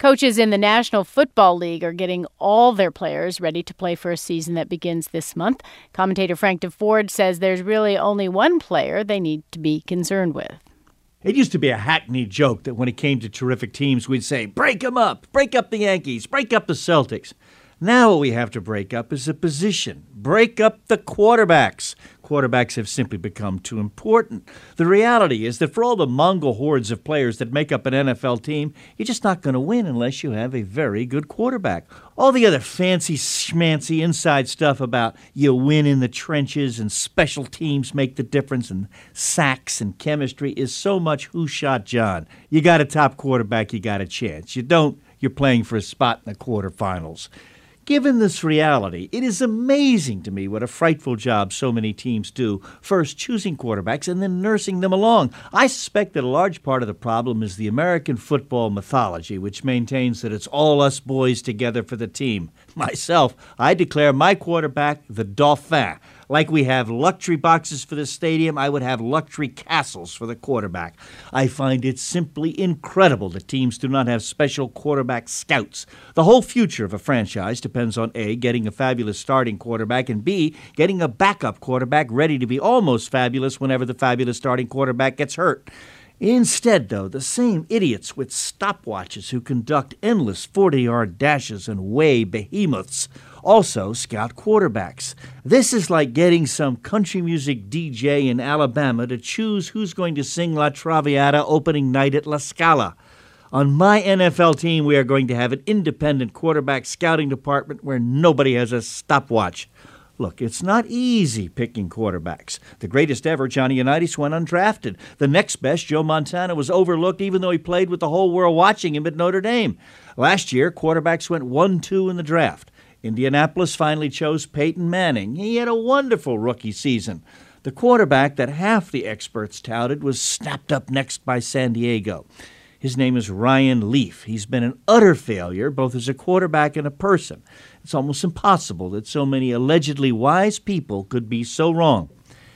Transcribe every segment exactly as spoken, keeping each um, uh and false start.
Coaches in the National Football League are getting all their players ready to play for a season that begins this month. Commentator Frank DeFord says there's really only one player they need to be concerned with. It used to be a hackneyed joke that when it came to terrific teams, we'd say, break them up, break up the Yankees, break up the Celtics. Now what we have to break up is a position. Break up the quarterbacks. Quarterbacks have simply become too important. The reality is that for all the Mongol hordes of players that make up an N F L team, you're just not going to win unless you have a very good quarterback. All the other fancy schmancy inside stuff about you win in the trenches and special teams make the difference and sacks and chemistry is so much who shot John. You got a top quarterback, you got a chance. You don't, you're playing for a spot in the quarterfinals. Given this reality, it is amazing to me what a frightful job so many teams do, first choosing quarterbacks and then nursing them along. I suspect that a large part of the problem is the American football mythology, which maintains that it's all us boys together for the team. Myself, I declare my quarterback the Dauphin. Like we have luxury boxes for the stadium, I would have luxury castles for the quarterback. I find it simply incredible that teams do not have special quarterback scouts. The whole future of a franchise depends on A, getting a fabulous starting quarterback, and B, getting a backup quarterback ready to be almost fabulous whenever the fabulous starting quarterback gets hurt. Instead, though, the same idiots with stopwatches who conduct endless forty-yard dashes and weigh behemoths also scout quarterbacks. This is like getting some country music D J in Alabama to choose who's going to sing La Traviata opening night at La Scala. On my N F L team, we are going to have an independent quarterback scouting department where nobody has a stopwatch. Look, it's not easy picking quarterbacks. The greatest ever, Johnny Unitas, went undrafted. The next best, Joe Montana, was overlooked even though he played with the whole world watching him at Notre Dame. Last year, quarterbacks went one two in the draft. Indianapolis finally chose Peyton Manning. He had a wonderful rookie season. The quarterback that half the experts touted was snapped up next by San Diego. His name is Ryan Leaf. He's been an utter failure, both as a quarterback and a person. It's almost impossible that so many allegedly wise people could be so wrong.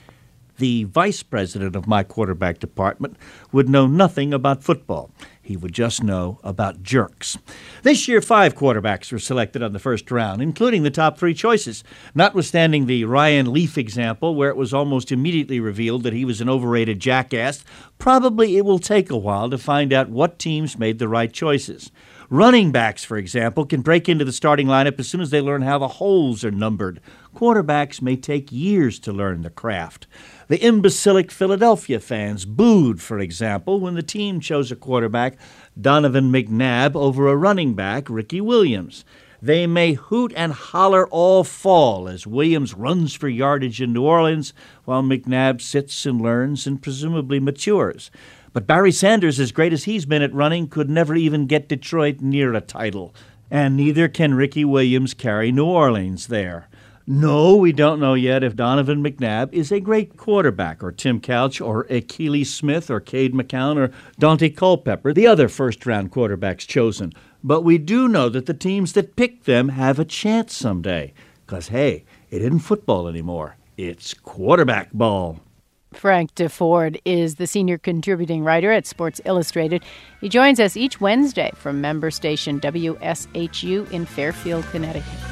The vice president of my quarterback department would know nothing about football. He would just know about jerks. This year, five quarterbacks were selected on the first round, including the top three choices. Notwithstanding the Ryan Leaf example, where it was almost immediately revealed that he was an overrated jackass, probably it will take a while to find out what teams made the right choices. Running backs, for example, can break into the starting lineup as soon as they learn how the holes are numbered. Quarterbacks may take years to learn the craft. The imbecilic Philadelphia fans booed, for example, when the team chose a quarterback, Donovan McNabb, over a running back, Ricky Williams. They may hoot and holler all fall as Williams runs for yardage in New Orleans while McNabb sits and learns and presumably matures. But Barry Sanders, as great as he's been at running, could never even get Detroit near a title. And neither can Ricky Williams carry New Orleans there. No, we don't know yet if Donovan McNabb is a great quarterback, or Tim Couch, or Akili Smith, or Cade McCown, or Dante Culpepper, the other first-round quarterbacks chosen. But we do know that the teams that pick them have a chance someday. Because, hey, it isn't football anymore. It's quarterback ball. Frank DeFord is the senior contributing writer at Sports Illustrated. He joins us each Wednesday from member station W S H U in Fairfield, Connecticut.